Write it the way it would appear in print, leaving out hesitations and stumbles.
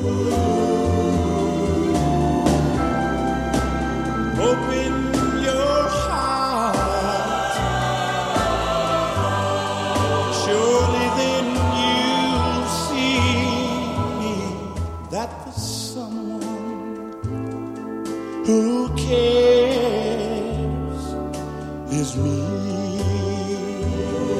Open your heart, surely then you'll see that the someone who cares is me.